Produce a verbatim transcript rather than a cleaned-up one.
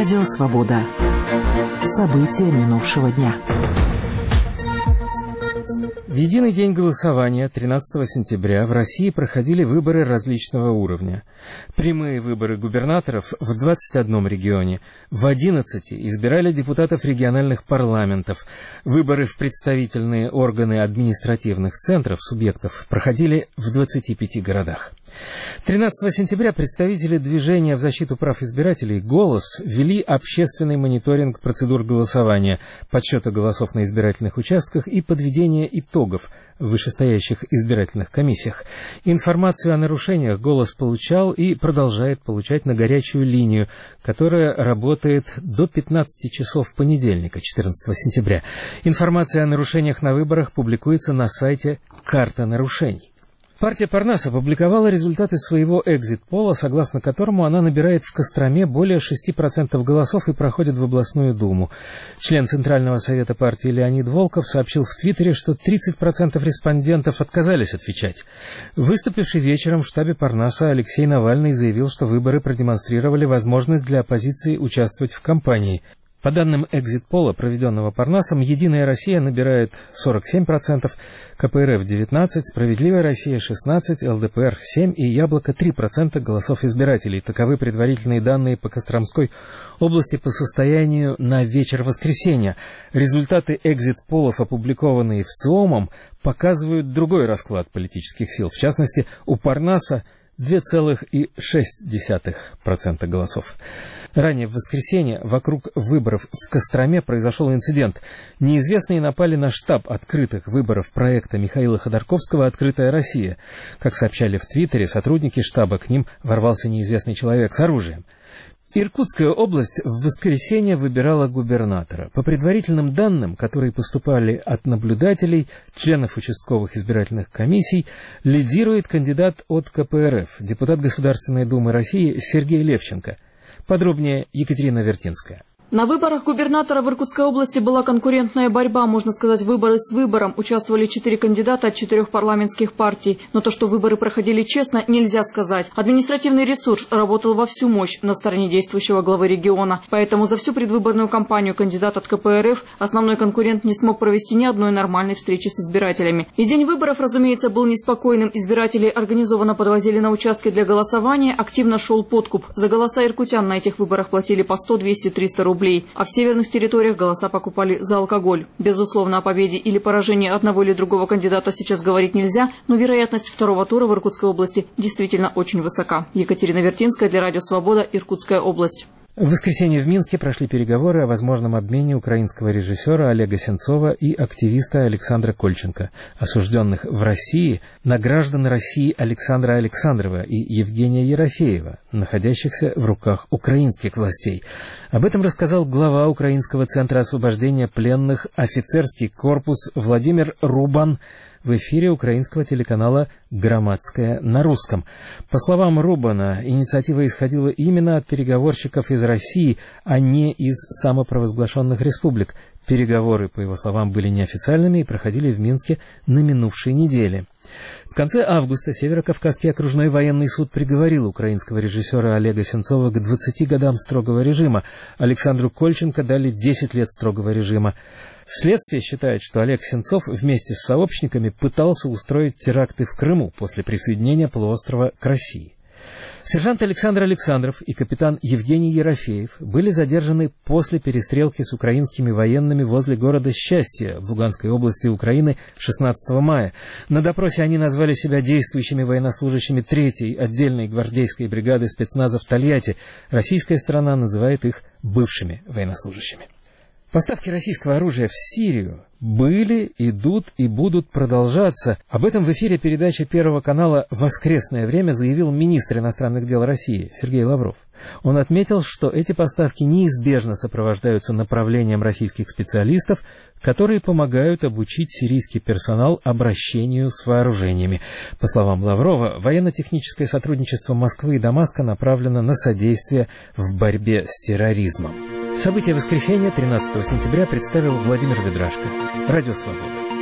Радио «Свобода». События минувшего дня. В единый день голосования, тринадцатого сентября, в России проходили выборы различного уровня. Прямые выборы губернаторов в двадцати одном регионе, в одиннадцати избирали депутатов региональных парламентов. Выборы в представительные органы административных центров, субъектов, проходили в двадцати пяти городах. тринадцатого сентября представители движения в защиту прав избирателей «Голос» вели общественный мониторинг процедур голосования, подсчета голосов на избирательных участках и подведения итогов в вышестоящих избирательных комиссиях. Информацию о нарушениях «Голос» получал и продолжает получать на горячую линию, которая работает до пятнадцати часов понедельника, четырнадцатого сентября. Информация о нарушениях на выборах публикуется на сайте «Карта нарушений». Партия Парнас опубликовала результаты своего экзит-пола, согласно которому она набирает в Костроме более шести процентов голосов и проходит в областную думу. Член Центрального совета партии Леонид Волков сообщил в Твиттере, что тридцать процентов респондентов отказались отвечать. Выступивший вечером в штабе Парнаса Алексей Навальный заявил, что выборы продемонстрировали возможность для оппозиции участвовать в кампании. По данным экзит-пола, проведенного Парнасом, «Единая Россия» набирает сорок семь процентов, ка пэ эр эф девятнадцать процентов, «Справедливая Россия» шестнадцать процентов, эл дэ пэ эр семь процентов и «Яблоко» три процента голосов избирателей. Таковы предварительные данные по Костромской области по состоянию на вечер воскресенья. Результаты экзит-полов, опубликованные в ЦИОМом, показывают другой расклад политических сил. В частности, у Парнаса два целых шесть десятых процента голосов. Ранее в воскресенье вокруг выборов в Костроме произошел инцидент. Неизвестные напали на штаб открытых выборов проекта Михаила Ходорковского «Открытая Россия». Как сообщали в Твиттере сотрудники штаба, к ним ворвался неизвестный человек с оружием. Иркутская область в воскресенье выбирала губернатора. По предварительным данным, которые поступали от наблюдателей, членов участковых избирательных комиссий, лидирует кандидат от ка пэ эр эф, депутат Государственной Думы России Сергей Левченко. Подробнее Екатерина Вертинская. На выборах губернатора в Иркутской области была конкурентная борьба, можно сказать, выборы с выбором. Участвовали четыре кандидата от четырех парламентских партий. Но то, что выборы проходили честно, нельзя сказать. Административный ресурс работал во всю мощь на стороне действующего главы региона. Поэтому за всю предвыборную кампанию кандидат от ка пэ эр эф, основной конкурент, не смог провести ни одной нормальной встречи с избирателями. И день выборов, разумеется, был неспокойным. Избиратели организованно подвозили на участки для голосования, активно шел подкуп. За голоса иркутян на этих выборах платили по сто, двести, триста рублей. А в северных территориях голоса покупали за алкоголь. Безусловно, о победе или поражении одного или другого кандидата сейчас говорить нельзя, но вероятность второго тура в Иркутской области действительно очень высока. Екатерина Вертинская для Радио «Свобода», Иркутская область. В воскресенье в Минске прошли переговоры о возможном обмене украинского режиссера Олега Сенцова и активиста Александра Кольченко, осужденных в России, на граждан России Александра Александрова и Евгения Ерофеева, находящихся в руках украинских властей. Об этом рассказал глава Украинского центра освобождения пленных офицерский корпус Владимир Рубан в эфире украинского телеканала «Громадская» на русском. По словам Рубана, инициатива исходила именно от переговорщиков из России, а не из самопровозглашенных республик. Переговоры, по его словам, были неофициальными и проходили в Минске на минувшей неделе. В конце августа Северокавказский окружной военный суд приговорил украинского режиссера Олега Сенцова к двадцати годам строгого режима. Александру Кольченко дали десять лет строгого режима. Следствие считает, что Олег Сенцов вместе с сообщниками пытался устроить теракты в Крыму после присоединения полуострова к России. Сержант Александр Александров и капитан Евгений Ерофеев были задержаны после перестрелки с украинскими военными возле города Счастье в Луганской области Украины шестнадцатого мая. На допросе они назвали себя действующими военнослужащими третьей отдельной гвардейской бригады спецназа в Тольятти. Российская сторона называет их бывшими военнослужащими. Поставки российского оружия в Сирию были, идут и будут продолжаться. Об этом в эфире передачи Первого канала «Воскресное время» заявил министр иностранных дел России Сергей Лавров. Он отметил, что эти поставки неизбежно сопровождаются направлением российских специалистов, которые помогают обучить сирийский персонал обращению с вооружениями. По словам Лаврова, военно-техническое сотрудничество Москвы и Дамаска направлено на содействие в борьбе с терроризмом. События воскресенья тринадцатого сентября представил Владимир Ведрашко. Радио «Свобода».